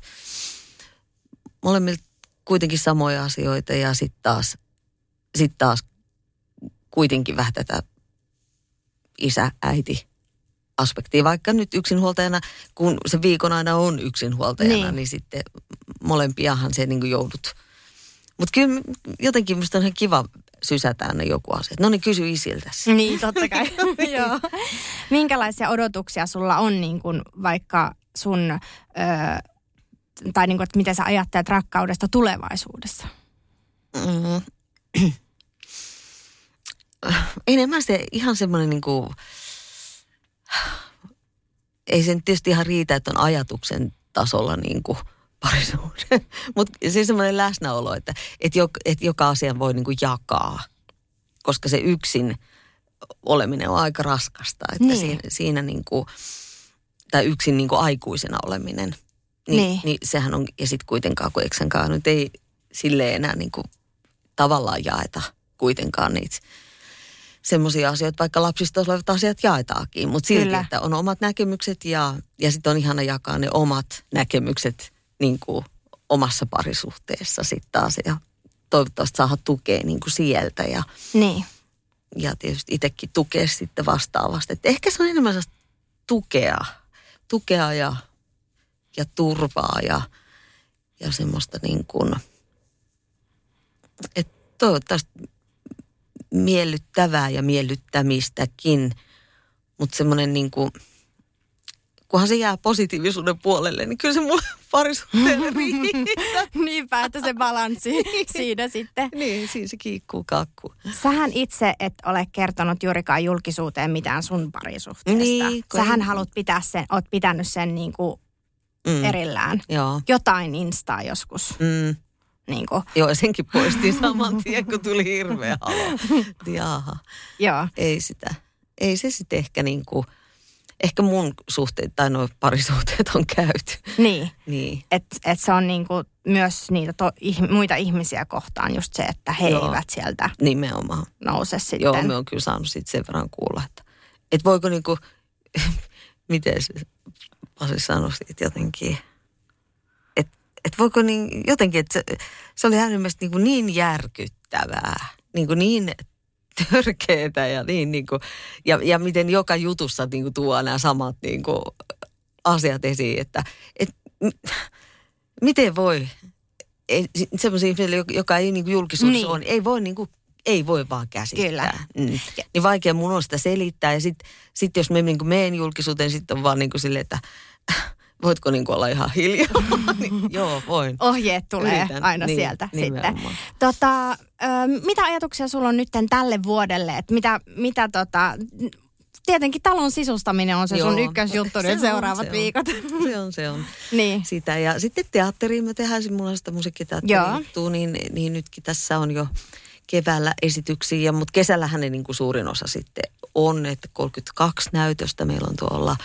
Speaker 3: kuitenkin samoja asioita ja sitten taas kuitenkin vähän tätä isä-äiti-aspektia. Vaikka nyt yksinhuoltajana, kun se viikon aina on yksinhuoltajana, niin sitten molempiahan se niin kuin joudut. Mutta kyllä jotenkin minusta on ihan kiva sysätään ne joku asia. No niin, kysy isiltäsi.
Speaker 2: Niin, totta kai. Joo. Minkälaisia odotuksia sulla on niin kuin vaikka sun, tai niin kuin, että miten sä ajattelet rakkaudesta tulevaisuudessa?
Speaker 3: Enemmän se ihan semmoinen niin kuin, ei se tietysti ihan riitä, että on ajatuksen tasolla niin kuin parisuhde. Mutta siis semmoinen läsnäolo, että joka asian voi niin kuin jakaa, koska se yksin oleminen on aika raskasta. Että
Speaker 2: niin.
Speaker 3: siinä niin kuin, tai yksin niin kuin aikuisena oleminen, niin sehän on, ja sitten kuitenkaan, kun eksänkaan nyt ei silleen enää niin kuin tavallaan jaeta kuitenkaan niitä semmoisia asioita, vaikka lapsista olevat asiat jaetaakin, mutta silti,
Speaker 2: Kyllä.
Speaker 3: että on omat näkemykset ja sitten on ihana jakaa ne omat näkemykset niin kuin omassa parisuhteessa sitten taas ja toivottavasti saada tukea niin kuin sieltä
Speaker 2: Niin.
Speaker 3: ja tietysti itsekin tukea sitten vastaavasti. Et ehkä se on enemmän sellaista tukea ja turvaa ja semmoista niin kuin, että toivottavasti miellyttävää ja miellyttämistäkin, mutta semmoinen niin kuin, kunhan se jää positiivisuuden puolelle, niin kyllä se mulle parisuhteelle riittää.
Speaker 2: Niinpä, että se balanssi siinä sitten.
Speaker 3: Niin, siinä se kiikkuu kakku.
Speaker 2: Sähän itse et ole kertonut juurikaan julkisuuteen mitään sun parisuhteesta.
Speaker 3: Niin,
Speaker 2: Sähän haluat pitää sen, oot pitänyt sen niin kuin erillään.
Speaker 3: Joo.
Speaker 2: Jotain instaa joskus. Niin kuin.
Speaker 3: Joo, senkin poistin saman tien, kun tuli hirveä halo. Jaha.
Speaker 2: Joo.
Speaker 3: Ei se sitten ehkä niin kuin, ehkä mun suhteet tai nuo parisuhteet on käyty.
Speaker 2: Niin. Että se on niin kuin myös niitä muita ihmisiä kohtaan just se, että he eivät sieltä
Speaker 3: nimenomaan
Speaker 2: nouse sitten.
Speaker 3: Joo, me on kyllä saanut sitten sen verran kuulla, että voiko niin kuin, miten se Pasi sanoi siitä jotenkin, että voiko niin jotenkin, että se oli hänen mielestä niin järkyttävää, niin törkeetä ja niin kuin, ja miten joka jutussa niin kuin tuo nämä samat niin kuin asiat esiin, että miten voi, semmoisia ihmisiä, joka ei niin kuin julkisuudessa on, ei voi vaan käsittää.
Speaker 2: Kyllä.
Speaker 3: Niin vaikea mun on sitä selittää ja sit jos me niin kuin menen julkisuuteen, sitten on vaan niin kuin silleen, että voitko niin kuin olla ihan hiljaa? Niin, joo, voin.
Speaker 2: Ohjeet tulee
Speaker 3: Yritän.
Speaker 2: aina
Speaker 3: niin,
Speaker 2: sieltä
Speaker 3: nimenomaan.
Speaker 2: sitten. Mitä ajatuksia sulla on nyt tälle vuodelle? Että tietenkin talon sisustaminen on se sun ykkösjuttu nyt seuraavat viikot.
Speaker 3: Se on.
Speaker 2: Niin.
Speaker 3: Sitä. Ja sitten teatteriin me tehdään mulla sitä musiikkiteatterijuttua, niin nytkin tässä on jo keväällä esityksiä, mutta kesällähän ne niin kuin suurin osa sitten on, että 32 näytöstä meillä on tuolla,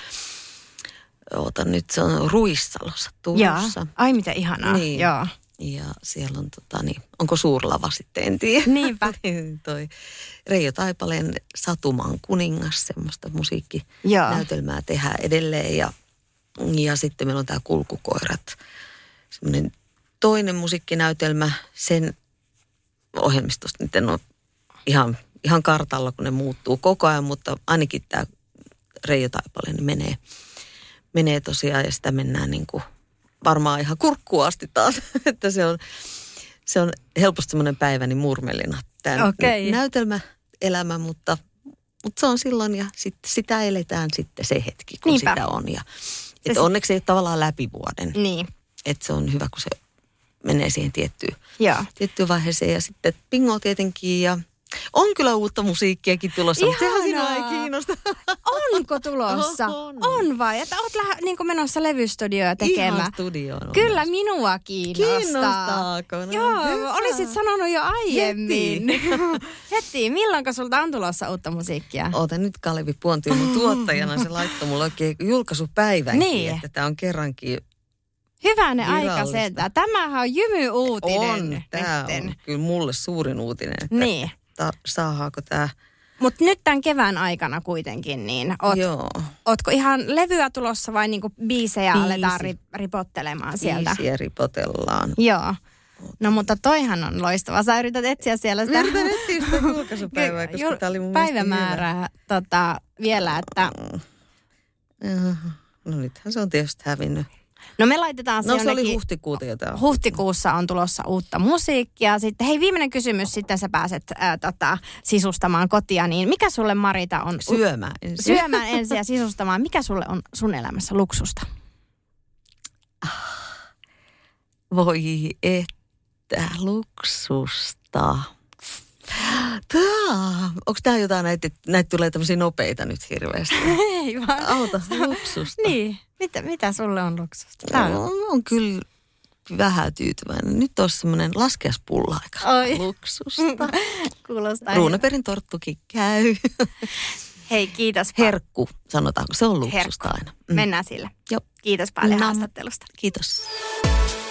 Speaker 3: nyt se on Ruissalossa Turussa.
Speaker 2: Joo. Ai mitä ihanaa.
Speaker 3: Niin.
Speaker 2: Joo.
Speaker 3: Ja siellä on onko suurlava sitten, en tiedä.
Speaker 2: Niinpä.
Speaker 3: Toi Reijo Taipaleen Satumaan kuningas, semmoista musiikkinäytelmää tehdään edelleen. Ja sitten meillä on tämä Kulkukoirat, semmoinen toinen musiikkinäytelmä. Sen ohjelmistosta nyt en ole ihan kartalla, kun ne muuttuu koko ajan, mutta ainakin tämä Reijo Taipaleen niin menee tosiaan ja sitä mennään niin kuin varmaan ihan kurkkuun asti taas, että se on helposti semmoinen päiväni murmelina tämä näytelmäelämä, mutta se on silloin ja sitä eletään sitten se hetki, kun
Speaker 2: Niinpä.
Speaker 3: sitä on. Että onneksi ei ole tavallaan läpi vuoden.
Speaker 2: Niin.
Speaker 3: Että se on hyvä, kun se menee siihen tiettyyn vaiheeseen ja sitten bingo tietenkin ja on kyllä uutta musiikkiakin tulossa, mutta sehän sinua ei kiinnosta.
Speaker 2: Onko tulossa? On vai? Että oot niin menossa levystudioa tekemään?
Speaker 3: Ihan studioon.
Speaker 2: Kyllä minua kiinnostaa.
Speaker 3: Kiinnostaako? No,
Speaker 2: joo,
Speaker 3: hyvä.
Speaker 2: olisit sanonut jo aiemmin. Heti. Milloinko sulta on tulossa uutta musiikkia?
Speaker 3: Oota nyt Kalevi Puontio mun tuottajana. Se laittoi mulle oikein julkaisupäivänkin,
Speaker 2: niin.
Speaker 3: Että tämä on kerrankin
Speaker 2: hyvänen aika sentään. Tämähän on jymy-uutinen.
Speaker 3: Tämä on kyllä mulle suurin uutinen. Että
Speaker 2: niin.
Speaker 3: Saahaako tämä?
Speaker 2: Mutta nyt tämän kevään aikana kuitenkin, niin ootko ihan levyä tulossa vai niinku biisejä aletaan ripottelemaan sieltä?
Speaker 3: Biisiä ripotellaan.
Speaker 2: Joo. No mutta toihan on loistava. Sä yrität etsiä siellä sitä.
Speaker 3: Yritän etsiä sitä julkaisupäivää, koska tämä oli mun
Speaker 2: päivämäärää vielä, että
Speaker 3: no nythän se on tietysti hävinnyt.
Speaker 2: No me laitetaan
Speaker 3: se oli huhtikuuta jotain.
Speaker 2: Huhtikuussa on tulossa uutta musiikkia. Sitten, hei, viimeinen kysymys, sitten sä pääset sisustamaan kotia. Niin mikä sulle, Marita, on...
Speaker 3: Syömään
Speaker 2: ensin ja sisustamaan. Mikä sulle on sun elämässä luksusta?
Speaker 3: Voi että, luksusta. Onko tämä jotain näitä tulee tämmöisiä nopeita nyt hirveästi?
Speaker 2: Ei vaan.
Speaker 3: Auta, luksusta.
Speaker 2: Niin, mitä sulle on luksusta?
Speaker 3: On kyllä vähän tyytyväinen. Nyt on semmoinen laskiaispulla-aika. Luksusta.
Speaker 2: Kuulostaa.
Speaker 3: Runebergin torttukin käy.
Speaker 2: Hei, kiitos.
Speaker 3: Herkku, sanotaanko. Se on luksusta aina.
Speaker 2: Mennään sillä.
Speaker 3: Joo.
Speaker 2: Kiitos paljon haastattelusta.
Speaker 3: Kiitos.